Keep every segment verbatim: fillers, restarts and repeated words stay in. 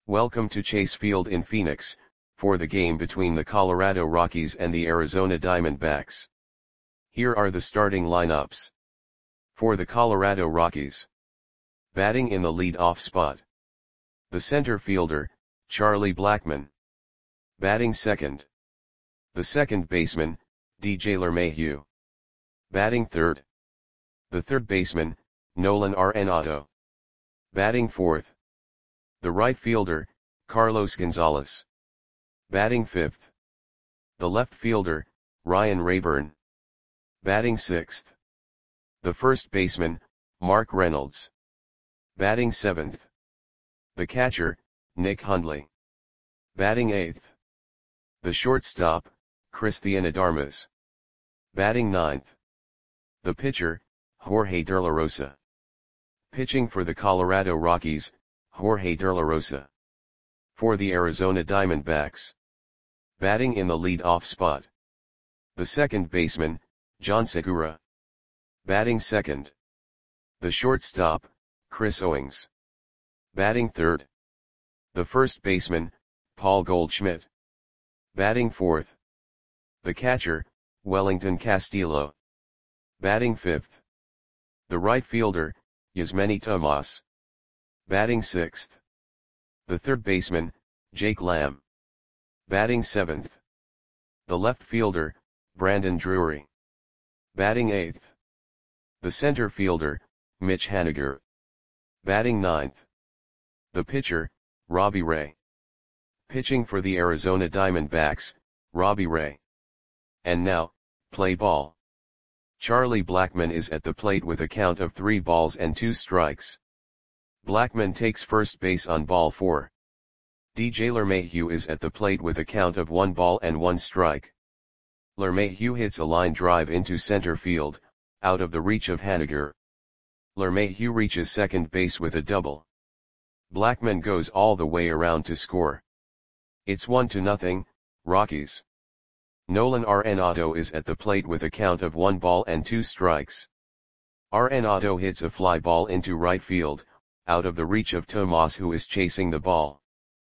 Welcome to Chase Field in Phoenix, for the game between the Colorado Rockies and the Arizona Diamondbacks. Here are the starting lineups. For the Colorado Rockies. Batting in the lead-off spot. The center fielder, Charlie Blackmon. Batting second. The second baseman, D J LeMahieu. Batting third. The third baseman, Nolan Arenado. Batting fourth. The right fielder, Carlos Gonzalez. Batting fifth. The left fielder, Ryan Raburn. Batting sixth. The first baseman, Mark Reynolds. Batting seventh. The catcher, Nick Hundley. Batting eighth. The shortstop, Cristian Adarmas. Batting ninth. The pitcher, Jorge De La Rosa. Pitching for the Colorado Rockies, Jorge De La Rosa. For the Arizona Diamondbacks. Batting in the lead-off spot. The second baseman, John Segura. Batting second. The shortstop, Chris Owings. Batting third. The first baseman, Paul Goldschmidt. Batting fourth. The catcher, Wellington Castillo. Batting fifth. The right fielder, Yasmany Tomas. Batting sixth. The third baseman, Jake Lamb. Batting seventh. The left fielder, Brandon Drury. Batting eighth. The center fielder, Mitch Haniger. Batting ninth. The pitcher, Robbie Ray. Pitching for the Arizona Diamondbacks, Robbie Ray. And now, play ball. Charlie Blackmon is at the plate with a count of three balls and two strikes. Blackmon takes first base on ball four. D J LeMahieu is at the plate with a count of one ball and one strike. LeMahieu hits a line drive into center field, out of the reach of Haniger. LeMahieu reaches second base with a double. Blackmon goes all the way around to score. It's one to nothing, Rockies. Nolan Arenado is at the plate with a count of one ball and two strikes. Arenado hits a fly ball into right field, out of the reach of Tomas, who is chasing the ball.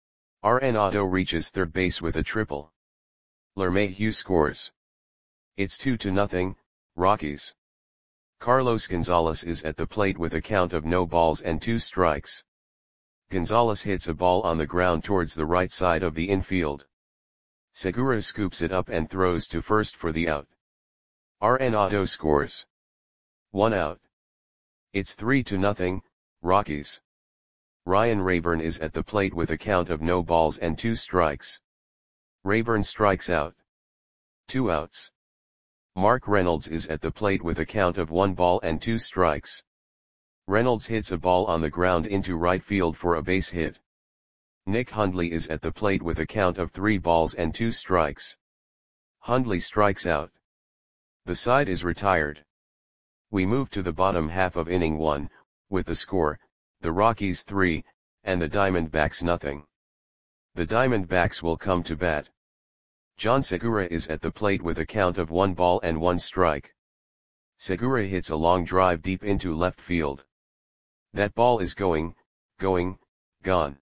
Arenado reaches third base with a triple. LeMahieu scores. It's two to nothing, Rockies. Carlos Gonzalez is at the plate with a count of no balls and two strikes. Gonzalez hits a ball on the ground towards the right side of the infield. Segura scoops it up and throws to first for the out. Arenado scores. One out. It's three to nothing, Rockies. Ryan Raburn is at the plate with a count of no balls and two strikes. Raburn strikes out. Two outs. Mark Reynolds is at the plate with a count of one ball and two strikes. Reynolds hits a ball on the ground into right field for a base hit. Nick Hundley is at the plate with a count of three balls and two strikes. Hundley strikes out. The side is retired. We move to the bottom half of inning one, with the score, the Rockies three, and the Diamondbacks nothing. The Diamondbacks will come to bat. John Segura is at the plate with a count of one ball and one strike. Segura hits a long drive deep into left field. That ball is going, going, gone.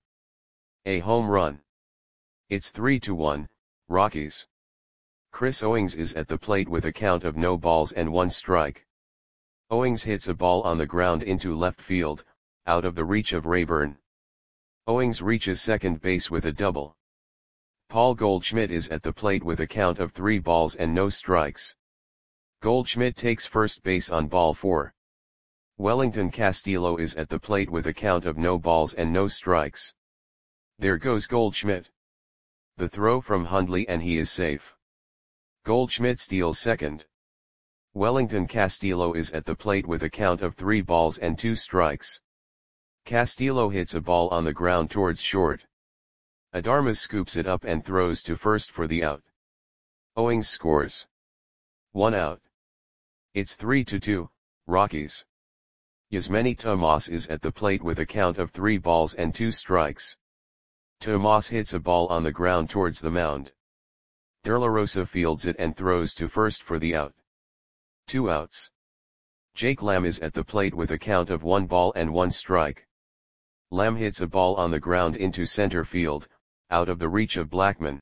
A home run. It's three to one, Rockies. Chris Owings is at the plate with a count of no balls and one strike. Owings hits a ball on the ground into left field, out of the reach of Raburn. Owings reaches second base with a double. Paul Goldschmidt is at the plate with a count of three balls and no strikes. Goldschmidt takes first base on ball four. Wellington Castillo is at the plate with a count of no balls and no strikes. There goes Goldschmidt. The throw from Hundley and he is safe. Goldschmidt steals second. Wellington Castillo is at the plate with a count of three balls and two strikes. Castillo hits a ball on the ground towards short. Adarmas scoops it up and throws to first for the out. Owings scores. One out. It's three to two, Rockies. Yasmany Tomas is at the plate with a count of three balls and two strikes. Tomas hits a ball on the ground towards the mound. De La Rosa fields it and throws to first for the out. Two outs. Jake Lamb is at the plate with a count of one ball and one strike. Lamb hits a ball on the ground into center field, out of the reach of Blackman.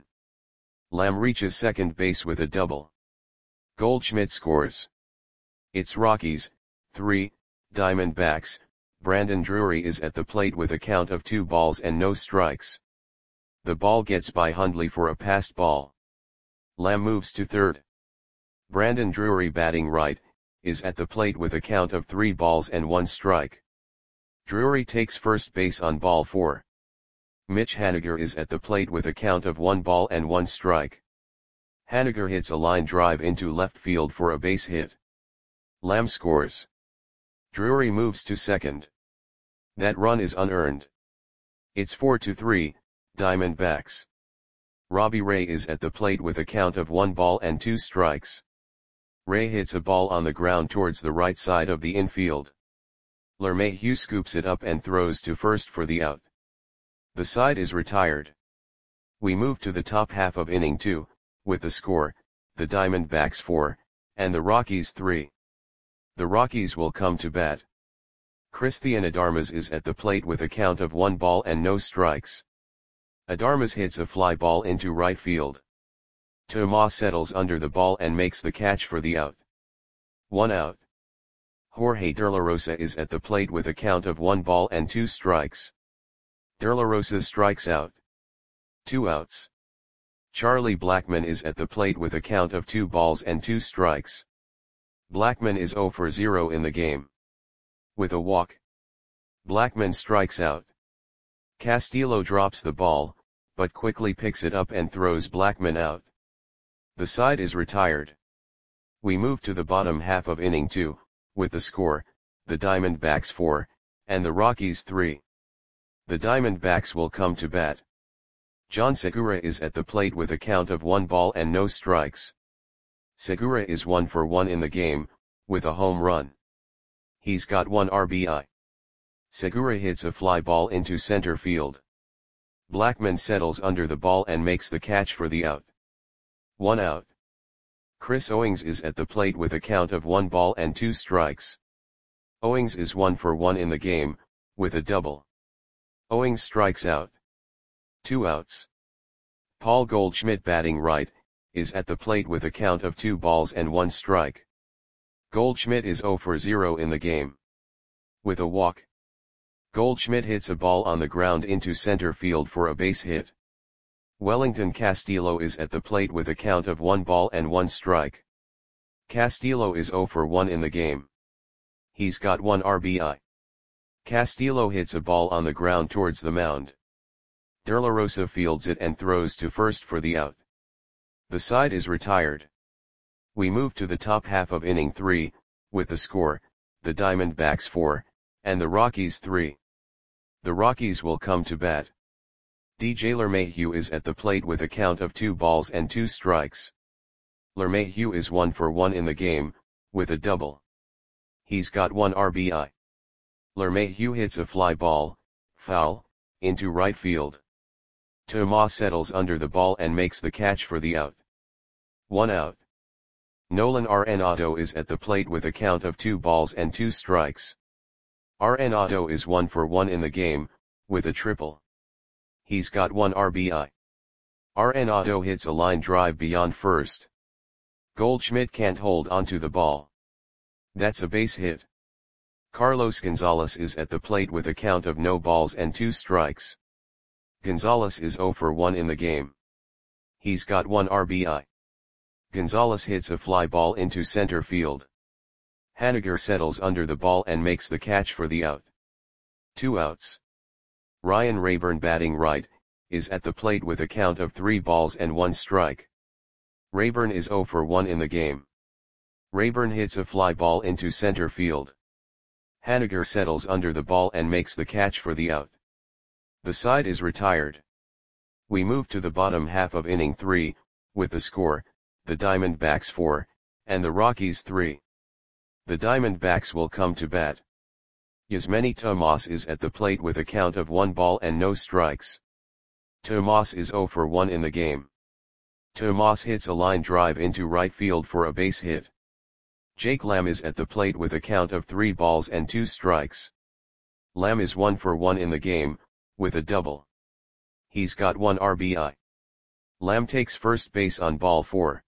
Lamb reaches second base with a double. Goldschmidt scores. It's Rockies, three, Diamondbacks. Brandon Drury is at the plate with a count of two balls and no strikes. The ball gets by Hundley for a passed ball. Lamb moves to third. Brandon Drury, batting right, is at the plate with a count of three balls and one strike. Drury takes first base on ball four. Mitch Haniger is at the plate with a count of one ball and one strike. Haniger hits a line drive into left field for a base hit. Lamb scores. Drury moves to second. That run is unearned. It's four to three, Diamondbacks. Robbie Ray is at the plate with a count of one ball and two strikes. Ray hits a ball on the ground towards the right side of the infield. LeMahieu scoops it up and throws to first for the out. The side is retired. We move to the top half of inning two, with the score, the Diamondbacks four, and the Rockies three. The Rockies will come to bat. Christian Adarmas is at the plate with a count of one ball and no strikes. Adarmas hits a fly ball into right field. Tomas settles under the ball and makes the catch for the out. One out. Jorge De La Rosa is at the plate with a count of one ball and two strikes. De La Rosa strikes out. Two outs. Charlie Blackmon is at the plate with a count of two balls and two strikes. Blackmon is zero for zero in the game. With a walk, Blackmon strikes out. Castillo drops the ball, but quickly picks it up and throws Blackmon out. The side is retired. We move to the bottom half of inning two, with the score, the Diamondbacks four, and the Rockies three. The Diamondbacks will come to bat. John Segura is at the plate with a count of one ball and no strikes. Segura is one for one in the game, with a home run. He's got one R B I. Segura hits a fly ball into center field. Blackmon settles under the ball and makes the catch for the out. One out. Chris Owings is at the plate with a count of one ball and two strikes. Owings is one for one in the game, with a double. Owings strikes out. Two outs. Paul Goldschmidt, batting right, is at the plate with a count of two balls and one strike. Goldschmidt is zero for zero in the game. With a walk, Goldschmidt hits a ball on the ground into center field for a base hit. Wellington Castillo is at the plate with a count of one ball and one strike. Castillo is zero for one in the game. He's got one R B I. Castillo hits a ball on the ground towards the mound. De La Rosa fields it and throws to first for the out. The side is retired. We move to the top half of inning three, with the score, the Diamondbacks four, and the Rockies three. The Rockies will come to bat. D J LeMahieu is at the plate with a count of two balls and two strikes. LeMahieu is one for one in the game, with a double. He's got one R B I. LeMahieu hits a fly ball, foul, into right field. Tomas settles under the ball and makes the catch for the out. One out. Nolan Arenado is at the plate with a count of two balls and two strikes. Arenado is one for one in the game, with a triple. He's got one R B I. Arenado hits a line drive beyond first. Goldschmidt can't hold onto the ball. That's a base hit. Carlos Gonzalez is at the plate with a count of no balls and two strikes. Gonzalez is zero for one in the game. He's got one R B I. Gonzalez hits a fly ball into center field. Haniger settles under the ball and makes the catch for the out. Two outs. Ryan Rayburn, batting right, is at the plate with a count of three balls and one strike. Rayburn is zero for one in the game. Rayburn hits a fly ball into center field. Haniger settles under the ball and makes the catch for the out. The side is retired. We move to the bottom half of inning three, with the score, the Diamondbacks four, and the Rockies three. The Diamondbacks will come to bat. Yasmany Tomas is at the plate with a count of one ball and no strikes. Tomas is zero for one in the game. Tomas hits a line drive into right field for a base hit. Jake Lamb is at the plate with a count of three balls and two strikes. Lamb is one for one in the game, with a double. He's got one R B I. Lamb takes first base on ball four.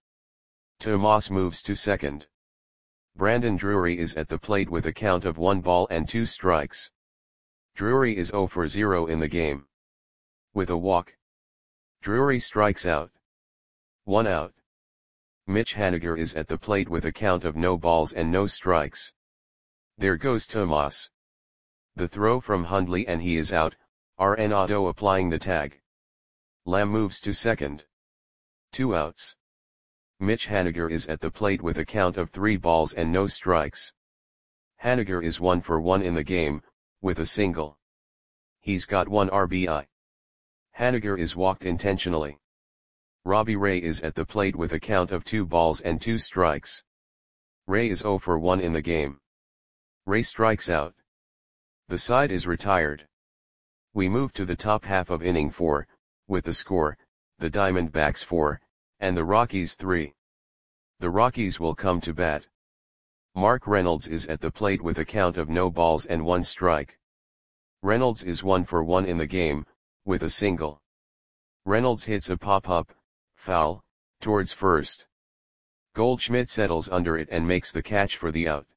Tomas moves to second. Brandon Drury is at the plate with a count of one ball and two strikes. Drury is zero for zero in the game. With a walk, Drury strikes out. One out. Mitch Haniger is at the plate with a count of no balls and no strikes. There goes Tomas. The throw from Hundley and he is out, Arenado applying the tag. Lamb moves to second. Two outs. Mitch Haniger is at the plate with a count of three balls and no strikes. Haniger is one for one in the game, with a single. He's got one R B I. Haniger is walked intentionally. Robbie Ray is at the plate with a count of two balls and two strikes. Ray is zero for one in the game. Ray strikes out. The side is retired. We move to the top half of inning four, with the score, the Diamondbacks four, and the Rockies three. The Rockies will come to bat. Mark Reynolds is at the plate with a count of no balls and one strike. Reynolds is one for one in the game, with a single. Reynolds hits a pop-up, foul, towards first. Goldschmidt settles under it and makes the catch for the out.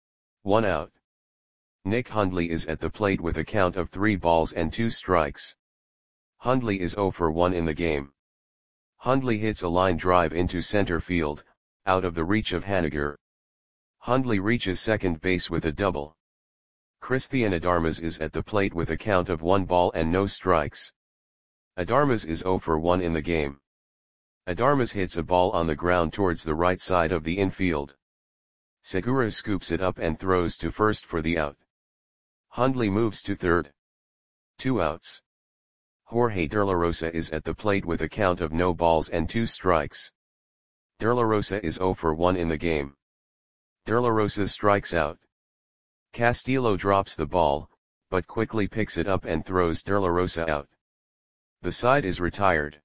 One out. Nick Hundley is at the plate with a count of three balls and two strikes. Hundley is zero for one in the game. Hundley hits a line drive into center field, out of the reach of Haniger. Hundley reaches second base with a double. Christian Adarmas is at the plate with a count of one ball and no strikes. Adarmas is zero for one in the game. Adarmas hits a ball on the ground towards the right side of the infield. Segura scoops it up and throws to first for the out. Hundley moves to third. Two outs. Jorge De La Rosa is at the plate with a count of no balls and two strikes. De La Rosa is zero for one in the game. De La Rosa strikes out. Castillo drops the ball, but quickly picks it up and throws De La Rosa out. The side is retired.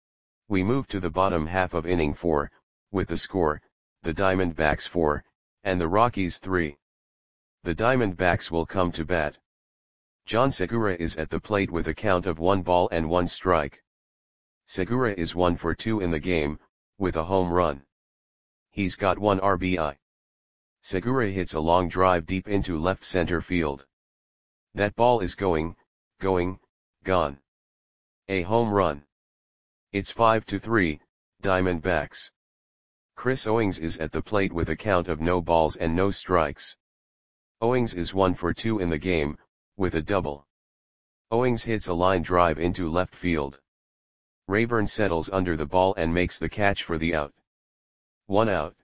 We move to the bottom half of inning four, with the score, the Diamondbacks four, and the Rockies three. The Diamondbacks will come to bat. John Segura is at the plate with a count of one ball and one strike. Segura is one for two in the game, with a home run. He's got one R B I. Segura hits a long drive deep into left center field. That ball is going, going, gone. A home run. It's five to three, Diamondbacks. Chris Owings is at the plate with a count of no balls and no strikes. Owings is one for two in the game, with a double. Owings hits a line drive into left field. Rayburn settles under the ball and makes the catch for the out. One out.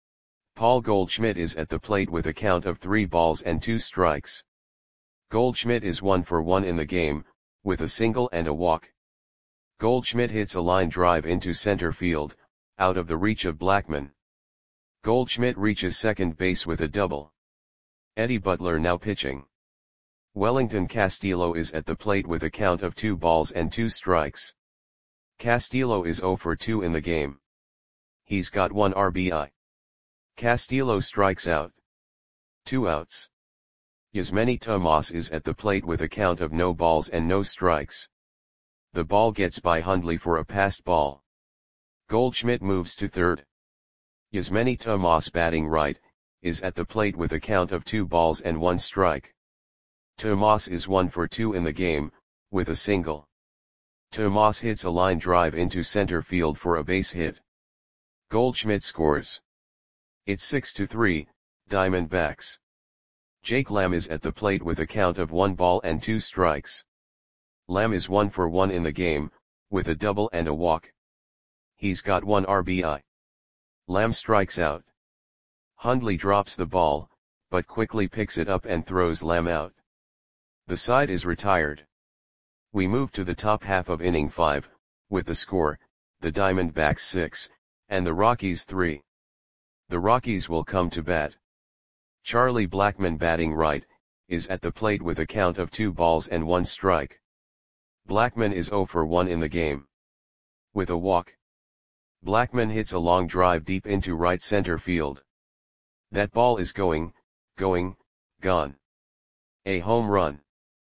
Paul Goldschmidt is at the plate with a count of three balls and two strikes. Goldschmidt is one for one in the game, with a single and a walk. Goldschmidt hits a line drive into center field, out of the reach of Blackmon. Goldschmidt reaches second base with a double. Eddie Butler now pitching. Wellington Castillo is at the plate with a count of two balls and two strikes. Castillo is zero for two in the game. He's got one R B I. Castillo strikes out. Two outs. Yasmany Tomas is at the plate with a count of no balls and no strikes. The ball gets by Hundley for a passed ball. Goldschmidt moves to third. Yasmany Tomas, batting right, is at the plate with a count of two balls and one strike. Tomas is one for two in the game, with a single. Tomas hits a line drive into center field for a base hit. Goldschmidt scores. It's six to three, Diamondbacks. Jake Lamb is at the plate with a count of one ball and two strikes. Lamb is one for one in the game, with a double and a walk. He's got one R B I. Lamb strikes out. Hundley drops the ball, but quickly picks it up and throws Lamb out. The side is retired. We move to the top half of inning five, with the score, the Diamondbacks six, and the Rockies three. The Rockies will come to bat. Charlie Blackmon, batting right, is at the plate with a count of two balls and one strike. Blackmon is zero for one in the game. With a walk. Blackmon hits a long drive deep into right center field. That ball is going, going, gone. A home run.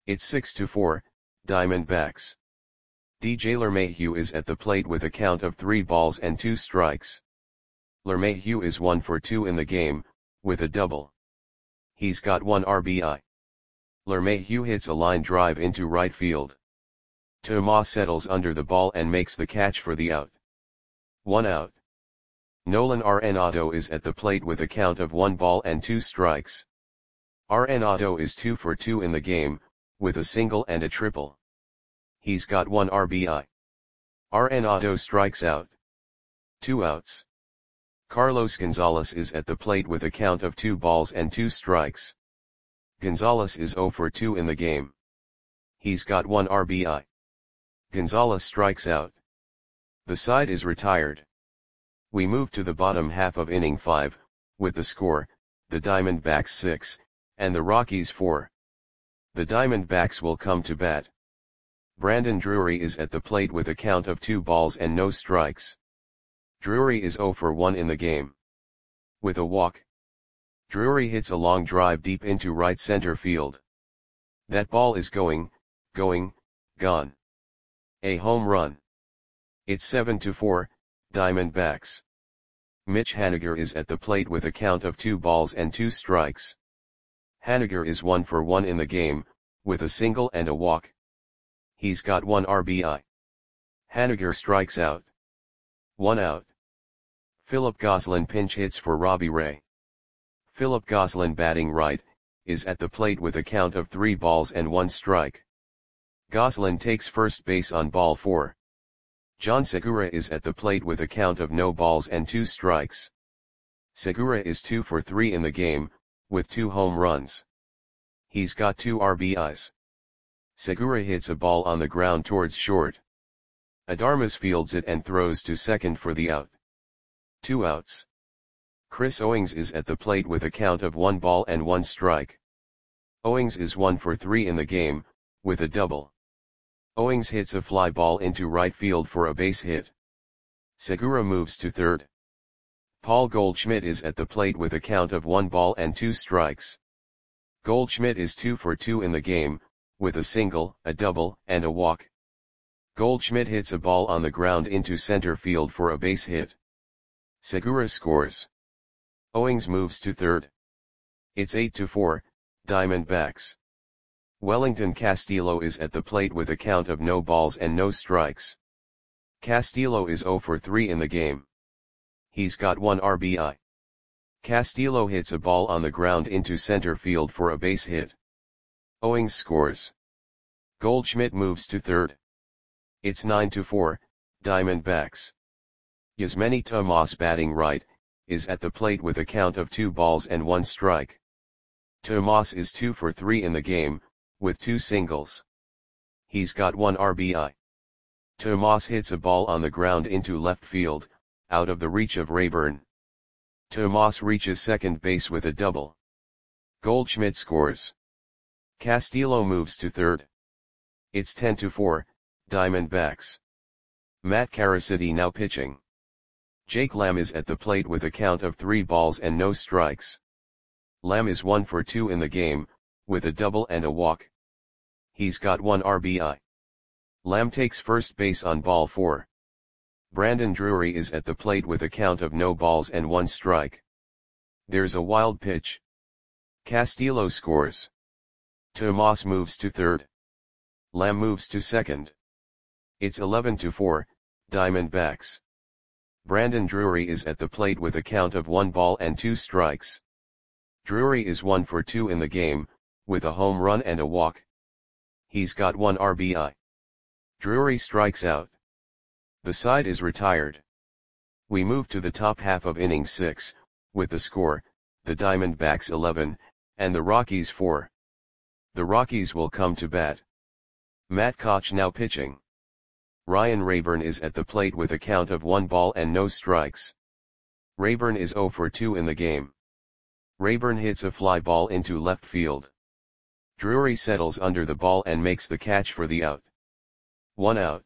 It's six to four, Diamondbacks. D J LeMahieu is at the plate with a count of three balls and two strikes. LeMahieu is one for two in the game, with a double. He's got one R B I. LeMahieu hits a line drive into right field. Tomas settles under the ball and makes the catch for the out. One out. Nolan Arenado is at the plate with a count of one ball and two strikes. Arenado is two for two in the game, with a single and a triple. He's got one R B I. Arenado strikes out. Two outs. Carlos Gonzalez is at the plate with a count of two balls and two strikes. Gonzalez is zero for two in the game. He's got one R B I. Gonzalez strikes out. The side is retired. We move to the bottom half of inning five, with the score, the Diamondbacks six, and the Rockies four. The Diamondbacks will come to bat. Brandon Drury is at the plate with a count of two balls and no strikes. Drury is zero for one in the game. With a walk. Drury hits a long drive deep into right center field. That ball is going, going, gone. A home run. It's seven to four, Diamondbacks. Mitch Haniger is at the plate with a count of two balls and two strikes. Haniger is one for one in the game, with a single and a walk. He's got one R B I. Haniger strikes out. One out. Philip Gosselin pinch hits for Robbie Ray. Philip Gosselin, batting right, is at the plate with a count of three balls and one strike. Gosselin takes first base on ball four. John Segura is at the plate with a count of no balls and two strikes. Segura is two for three in the game, with two home runs. He's got two R B Is. Segura hits a ball on the ground towards short. Adarmas fields it and throws to second for the out. Two outs. Chris Owings is at the plate with a count of one ball and one strike. Owings is one for three in the game, with a double. Owings hits a fly ball into right field for a base hit. Segura moves to third. Paul Goldschmidt is at the plate with a count of one ball and two strikes. Goldschmidt is two for two in the game, with a single, a double, and a walk. Goldschmidt hits a ball on the ground into center field for a base hit. Segura scores. Owings moves to third. It's eight to four, Diamondbacks. Wellington Castillo is at the plate with a count of no balls and no strikes. Castillo is zero for three in the game. He's got one R B I. Castillo hits a ball on the ground into center field for a base hit. Owings scores. Goldschmidt moves to third. It's nine to four, Diamondbacks. Yasmany Tomas, batting right, is at the plate with a count of two balls and one strike. Tomas is two for three in the game, with two singles. He's got one R B I. Tomas hits a ball on the ground into left field, out of the reach of Rayburn. Tomas reaches second base with a double. Goldschmidt scores. Castillo moves to third. It's ten to four, Diamondbacks. Matt Caracity now pitching. Jake Lamb is at the plate with a count of three balls and no strikes. Lamb is one for two in the game, with a double and a walk. He's got one R B I. Lamb takes first base on ball four. Brandon Drury is at the plate with a count of no balls and one strike. There's a wild pitch. Castillo scores. Tomas moves to third. Lamb moves to second. It's eleven to four, Diamondbacks. Brandon Drury is at the plate with a count of one ball and two strikes. Drury is one for two in the game, with a home run and a walk. He's got one R B I. Drury strikes out. The side is retired. We move to the top half of inning six, with the score, the Diamondbacks eleven, and the Rockies four. The Rockies will come to bat. Matt Koch now pitching. Ryan Rayburn is at the plate with a count of one ball and no strikes. Rayburn is zero for two in the game. Rayburn hits a fly ball into left field. Drury settles under the ball and makes the catch for the out. One out.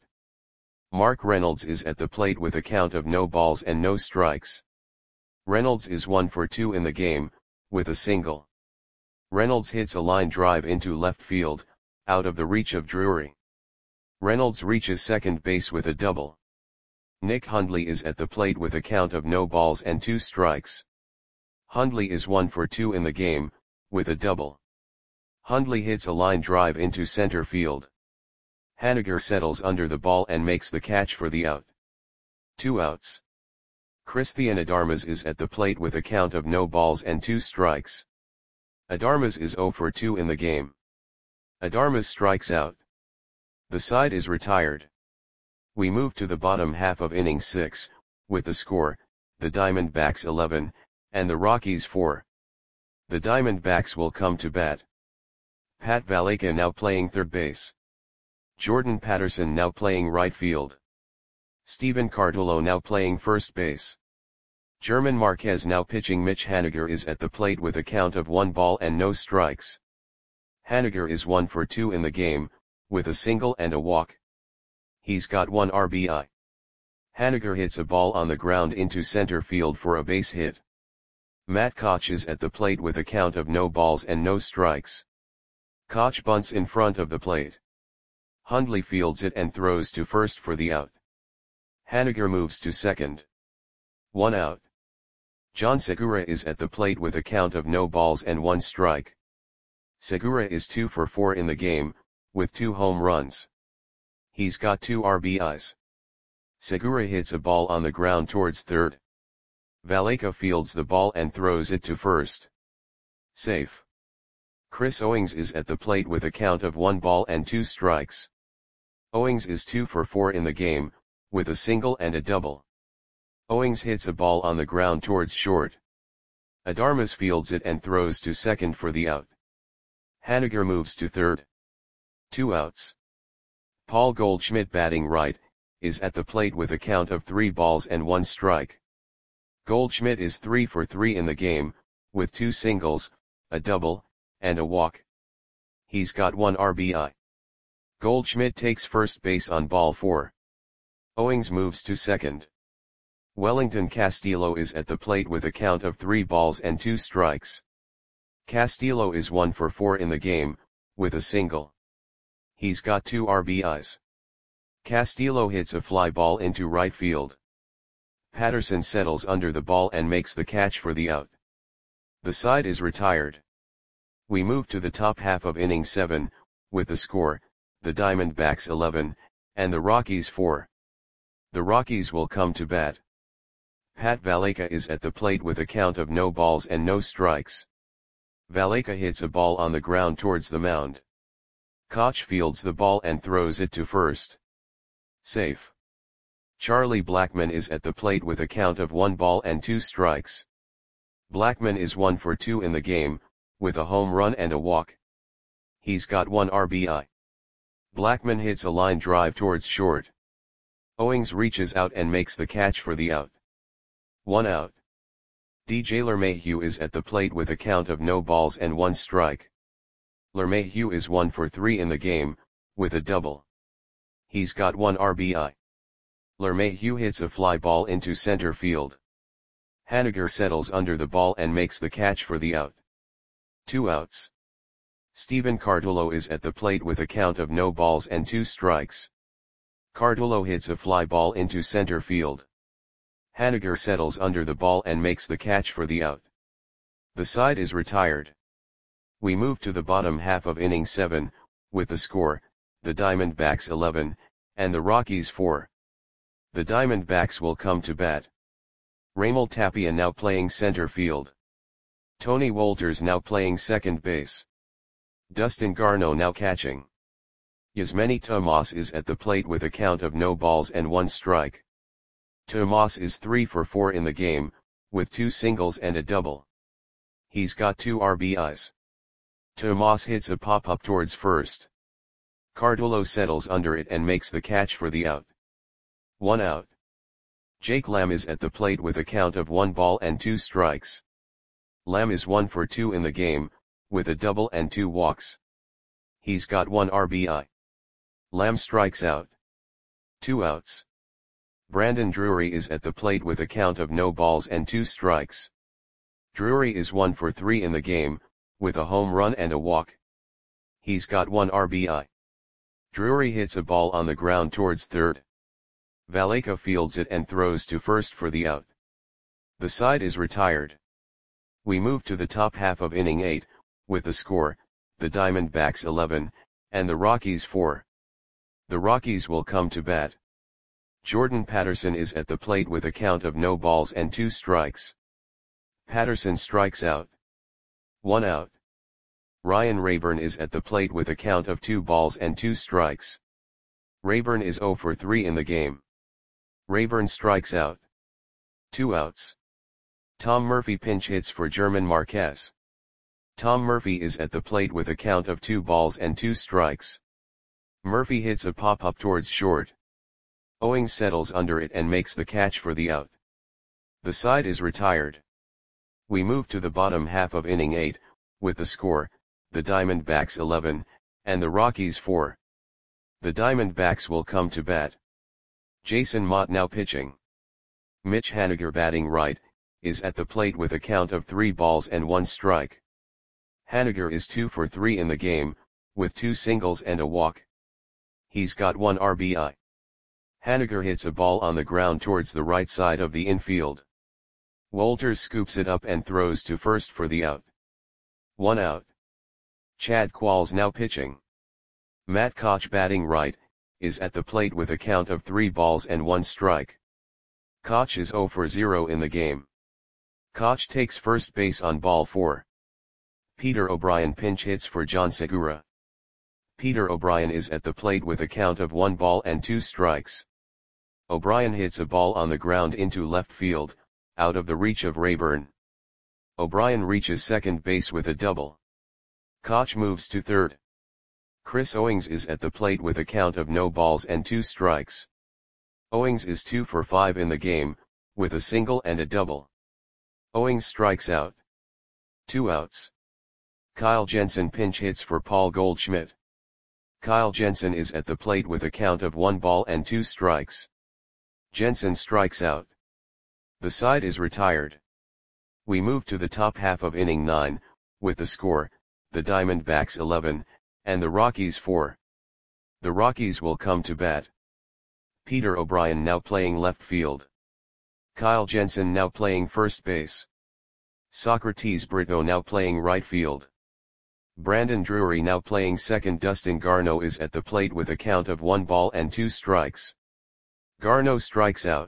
Mark Reynolds is at the plate with a count of no balls and no strikes. Reynolds is one for two in the game, with a single. Reynolds hits a line drive into left field, out of the reach of Drury. Reynolds reaches second base with a double. Nick Hundley is at the plate with a count of no balls and two strikes. Hundley is one for two in the game, with a double. Hundley hits a line drive into center field. Haniger settles under the ball and makes the catch for the out. Two outs. Christian Adarmas is at the plate with a count of no balls and two strikes. Adarmas is zero for two in the game. Adarmas strikes out. The side is retired. We move to the bottom half of inning six, with the score, the Diamondbacks eleven, and the Rockies four. The Diamondbacks will come to bat. Pat Valaika now playing third base. Jordan Patterson now playing right field. Steven Cardullo now playing first base. German Marquez now pitching. Mitch Haniger is at the plate with a count of one ball and no strikes. Haniger is one for two in the game, with a single and a walk. He's got one R B I. Haniger hits a ball on the ground into center field for a base hit. Matt Koch is at the plate with a count of no balls and no strikes. Koch bunts in front of the plate. Hundley fields it and throws to first for the out. Haniger moves to second. One out. John Segura is at the plate with a count of no balls and one strike. Segura is two for four in the game, with two home runs. He's got two R B Is. Segura hits a ball on the ground towards third. Valaika fields the ball and throws it to first. Safe. Chris Owings is at the plate with a count of one ball and two strikes. Owings is two for four in the game, with a single and a double. Owings hits a ball on the ground towards short. Adarmas fields it and throws to second for the out. Haniger moves to third. Two outs. Paul Goldschmidt batting right, is at the plate with a count of three balls and one strike. Goldschmidt is three for three in the game, with two singles, a double, and a walk. He's got one R B I. Goldschmidt takes first base on ball four. Owings moves to second. Wellington Castillo is at the plate with a count of three balls and two strikes. Castillo is one for four in the game, with a single. He's got two R B Is. Castillo hits a fly ball into right field. Patterson settles under the ball and makes the catch for the out. The side is retired. We move to the top half of inning seven, with the score, the Diamondbacks eleven, and the Rockies four. The Rockies will come to bat. Pat Valaika is at the plate with a count of no balls and no strikes. Valaika hits a ball on the ground towards the mound. Koch fields the ball and throws it to first. Safe. Charlie Blackmon is at the plate with a count of one ball and two strikes. Blackmon is one for two in the game, with a home run and a walk. He's got one R B I. Blackmon hits a line drive towards short. Owings reaches out and makes the catch for the out. One out. D J LeMahieu is at the plate with a count of no balls and one strike. LeMahieu is one for three in the game, with a double. He's got one R B I. LeMahieu hits a fly ball into center field. Haniger settles under the ball and makes the catch for the out. Two outs. Steven Cardullo is at the plate with a count of no balls and two strikes. Cardullo hits a fly ball into center field. Haniger settles under the ball and makes the catch for the out. The side is retired. We move to the bottom half of inning seven, with the score, the Diamondbacks eleven, and the Rockies four. The Diamondbacks will come to bat. Raimel Tapia now playing center field. Tony Wolters now playing second base. Dustin Garneau now catching. Yasmany Tomas is at the plate with a count of no balls and one strike. Tomas is three for four in the game, with two singles and a double. He's got two R B Is. Tomas hits a pop-up towards first. Cardullo settles under it and makes the catch for the out. One out. Jake Lamb is at the plate with a count of one ball and two strikes. Lamb is one for two in the game, with a double and two walks. He's got one R B I. Lamb strikes out. Two outs. Brandon Drury is at the plate with a count of no balls and two strikes. Drury is one for three in the game, with a home run and a walk. He's got one R B I. Drury hits a ball on the ground towards third. Valaika fields it and throws to first for the out. The side is retired. We move to the top half of inning eight, with the score, the Diamondbacks eleven, and the Rockies four. The Rockies will come to bat. Jordan Patterson is at the plate with a count of no balls and two strikes. Patterson strikes out. One out. Ryan Rayburn is at the plate with a count of two balls and two strikes. Rayburn is zero for three in the game. Rayburn strikes out. Two outs. Tom Murphy pinch hits for German Marquez. Tom Murphy is at the plate with a count of two balls and two strikes. Murphy hits a pop-up towards short. Owings settles under it and makes the catch for the out. The side is retired. We move to the bottom half of inning eight, with the score, the Diamondbacks eleven, and the Rockies four. The Diamondbacks will come to bat. Jason Motte now pitching. Mitch Haniger batting right, is at the plate with a count of three balls and one strike. Haniger is two for three in the game, with two singles and a walk. He's got one R B I. Haniger hits a ball on the ground towards the right side of the infield. Wolters scoops it up and throws to first for the out. One out. Chad Qualls now pitching. Matt Koch batting right, is at the plate with a count of three balls and one strike. Koch is zero for zero in the game. Koch takes first base on ball four. Peter O'Brien pinch hits for John Segura. Peter O'Brien is at the plate with a count of one ball and two strikes. O'Brien hits a ball on the ground into left field, out of the reach of Rayburn. O'Brien reaches second base with a double. Koch moves to third. Chris Owings is at the plate with a count of no balls and two strikes. Owings is two for five in the game, with a single and a double. Owings strikes out. Two outs. Kyle Jensen pinch hits for Paul Goldschmidt. Kyle Jensen is at the plate with a count of one ball and two strikes. Jensen strikes out. The side is retired. We move to the top half of inning nine, with the score, the Diamondbacks eleven, and the Rockies four. The Rockies will come to bat. Peter O'Brien now playing left field. Kyle Jensen now playing first base. Socrates Brito now playing right field. Brandon Drury now playing second. Dustin Garneau is at the plate with a count of one ball and two strikes. Garneau strikes out.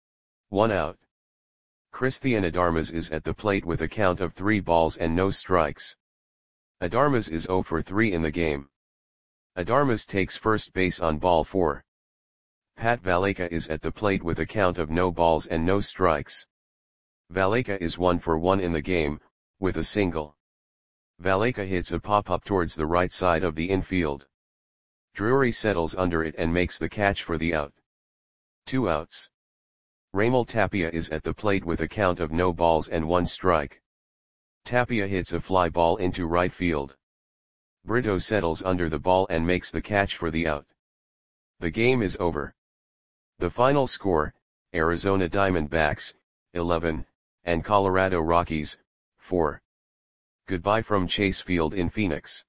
One out. Christian Adarmas is at the plate with a count of three balls and no strikes. Adarmas is zero for three in the game. Adarmas takes first base on ball four. Pat Valaika is at the plate with a count of no balls and no strikes. Valaika is one for one in the game, with a single. Valaika hits a pop-up towards the right side of the infield. Drury settles under it and makes the catch for the out. Two outs. Raimel Tapia is at the plate with a count of no balls and one strike. Tapia hits a fly ball into right field. Brito settles under the ball and makes the catch for the out. The game is over. The final score, Arizona Diamondbacks, eleven, and Colorado Rockies, four. Goodbye from Chase Field in Phoenix.